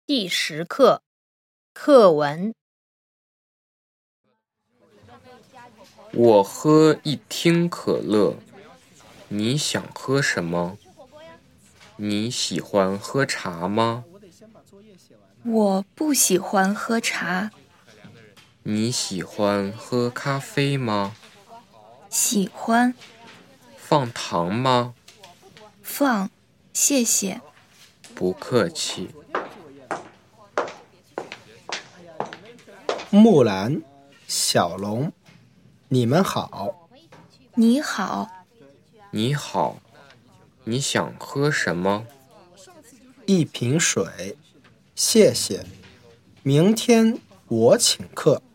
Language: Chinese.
第10课课文。 我喝一听可乐，你想喝什么？你喜欢喝茶吗？ 我不喜欢喝茶。 你喜欢喝咖啡吗？ 喜欢。 放糖吗？ 放，谢谢。 不客气。 木兰、小龙，你们好。 你好。 你好，你想喝什么？ 一瓶水，谢谢。明天我请客。